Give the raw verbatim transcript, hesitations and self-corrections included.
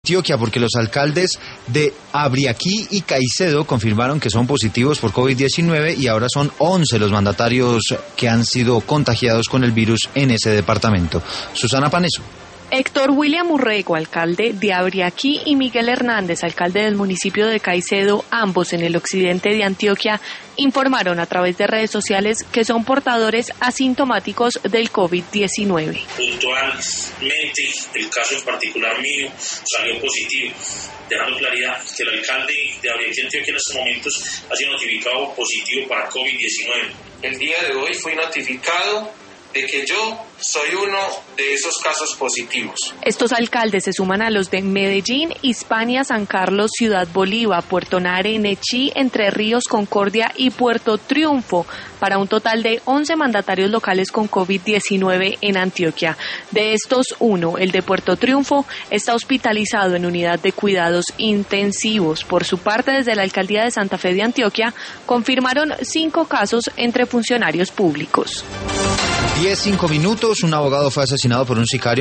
Antioquia, porque los alcaldes de Abriaquí y Caicedo confirmaron que son positivos por COVID diecinueve y ahora son once los mandatarios que han sido contagiados con el virus en ese departamento. Susana Paneso. Héctor William Urrego, alcalde de Abriaquí, y Miguel Hernández, alcalde del municipio de Caicedo, ambos en el occidente de Antioquia, informaron a través de redes sociales que son portadores asintomáticos del COVID diecinueve. Puntualmente, el caso en particular mío salió positivo, dejando claridad que el alcalde de Abriaquí, Antioquia, en estos momentos ha sido notificado positivo para COVID diecinueve. El día de hoy fui notificado de que yo soy uno de esos casos positivos. Estos alcaldes se suman a los de Medellín, Hispania, San Carlos, Ciudad Bolívar, Puerto Nare, Nechí, Entre Ríos, Concordia y Puerto Triunfo, para un total de once mandatarios locales con COVID diecinueve en Antioquia. De estos, uno, el de Puerto Triunfo, está hospitalizado en unidad de cuidados intensivos. Por su parte, desde la alcaldía de Santa Fe de Antioquia, confirmaron cinco casos entre funcionarios públicos. diez, cinco minutos, un abogado fue asesinado por un sicario